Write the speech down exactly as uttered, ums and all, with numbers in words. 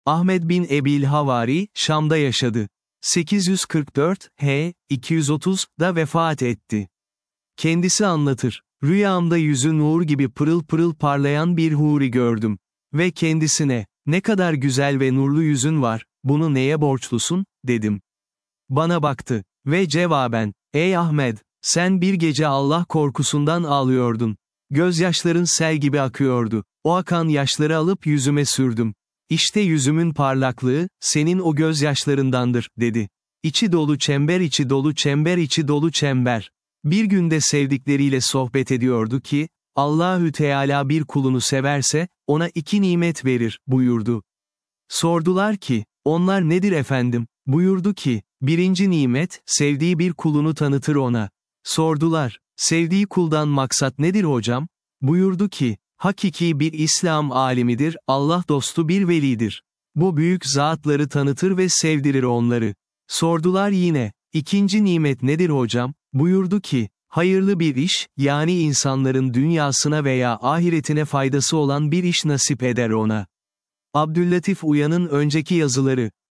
Ahmed bin Ebil Havari, Şam'da yaşadı. sekiz yüz kırk dört, H. iki yüz otuz'da vefat etti. Kendisi anlatır. Rüyamda yüzü nur gibi pırıl pırıl parlayan bir huri gördüm. Ve kendisine, ne kadar güzel ve nurlu yüzün var, bunu neye borçlusun, dedim. Bana baktı. Ve cevaben, ey Ahmed, sen bir gece Allah korkusundan ağlıyordun. Gözyaşların sel gibi akıyordu. O akan yaşları alıp yüzüme sürdüm. İşte yüzümün parlaklığı, senin o gözyaşlarındandır, dedi. İçi dolu çember içi dolu çember içi dolu çember. Bir günde sevdikleriyle sohbet ediyordu ki, Allahü Teala bir kulunu severse, ona iki nimet verir, buyurdu. Sordular ki, onlar nedir efendim? Buyurdu ki, birinci nimet, sevdiği bir kulunu tanıtır ona. Sordular, sevdiği kuldan maksat nedir hocam? Buyurdu ki, hakiki bir İslam alimidir, Allah dostu bir velidir. Bu büyük zatları tanıtır ve sevdirir onları. Sordular yine, ikinci nimet nedir hocam? Buyurdu ki, hayırlı bir iş, yani insanların dünyasına veya ahiretine faydası olan bir iş nasip eder ona. Abdüllatif Uyan'ın önceki yazıları.